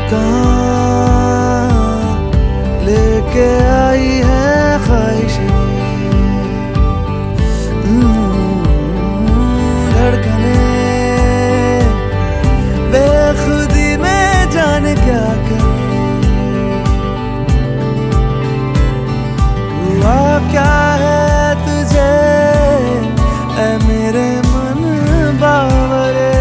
कहाँ लेके आई है ख्वाहिशें, धड़कने बेखुदी में जाने क्या करे। हुआ क्या है तुझे ऐ मेरे मन बावरे,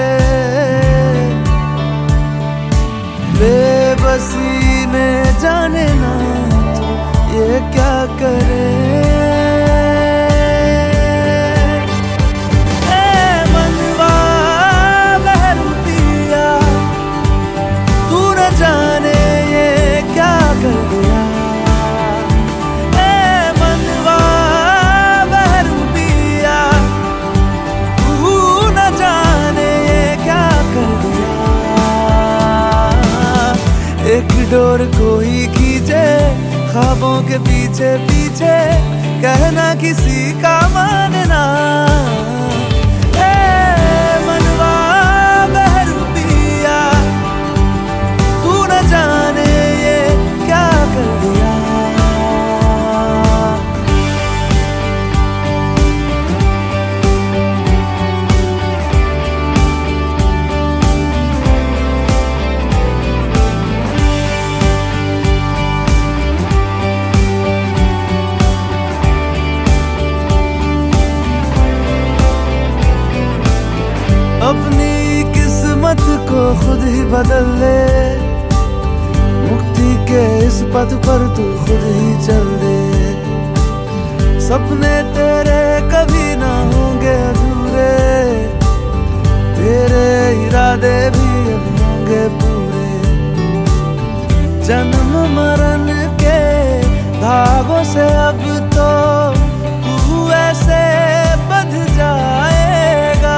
बेबसी में जाने ना तो ये क्या करे। एक डोर कोई खींचे ख्वाबों के पीछे पीछे, कहना किसी का मानना। मनवा बहरू पिया तू न जाने ये क्या कर दिया। अपनी किस्मत को खुद ही बदल ले, मुक्ति के इस पथ पर तू खुद ही चल दे। सपने तेरे कभी ना होंगे अधूरे, तेरे इरादे भी अब होंगे पूरे। जन्म मरण के धागों से अब तो तू ऐसे बंध जाएगा,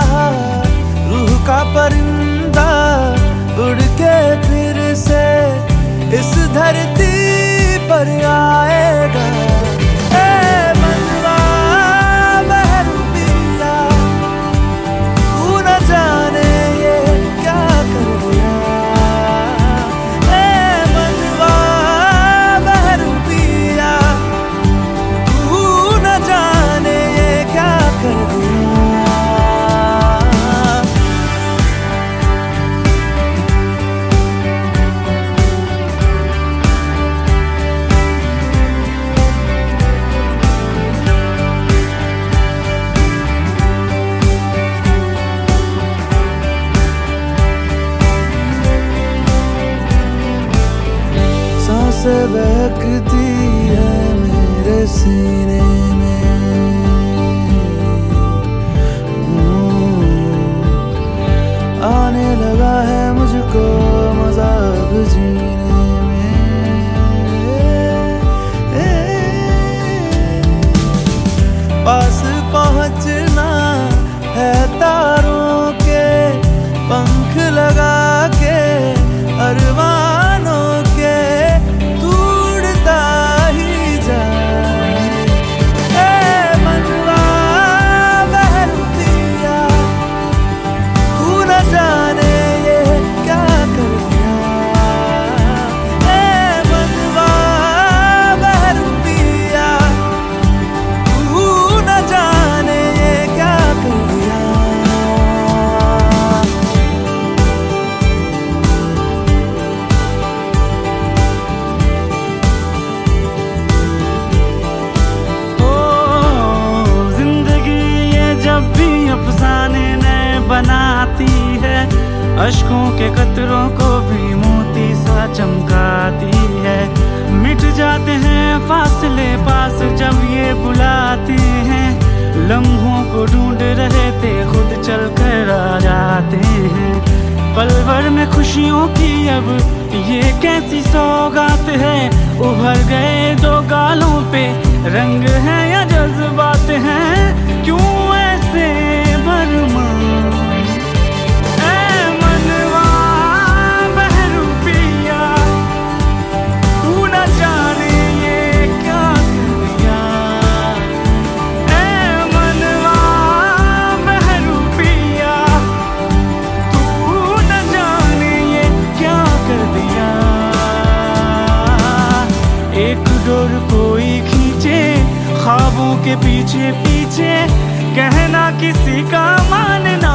का परिंदा उड़ के फिर से इस धरती पर आएगा। मनवा बहरू पिया तू न जाने ये क्या कर दिया। मनवा बहरू पिया तू न जाने ये क्या कर दिया। सांसें बहकती है मेरे सीने में, आने लगा है मुझको मजा अब जीने में। पास पहुंचना है तारों के पंख लगा के, अरमानों के टूटता ही जाए। मनवा बहरू पिया तू न जाने ये क्या कर दिया। मनवा बहरू पिया तू न जाने ये क्या कर दिया। अफसाने नए बनाती है, अश्कों के कतरों को भी मोती सा चमकाती है। मिट जाते हैं फासले पास जब ये बुलाते हैं, लम्हों को ढूंढ रहे थे खुद चल कर आ जाते हैं। पल भर में खुशियों की अब ये कैसी सौगात है, उभर गए दो गालों पे रंग है या जज्बात हैं। क्यों ऐसे भरमा मनवा बहरू पिया तू न जाने ये क्या कर दिया। मनवा बहरू पिया तू न जाने ये क्या कर पीछे पीछे कहना किसी का मानना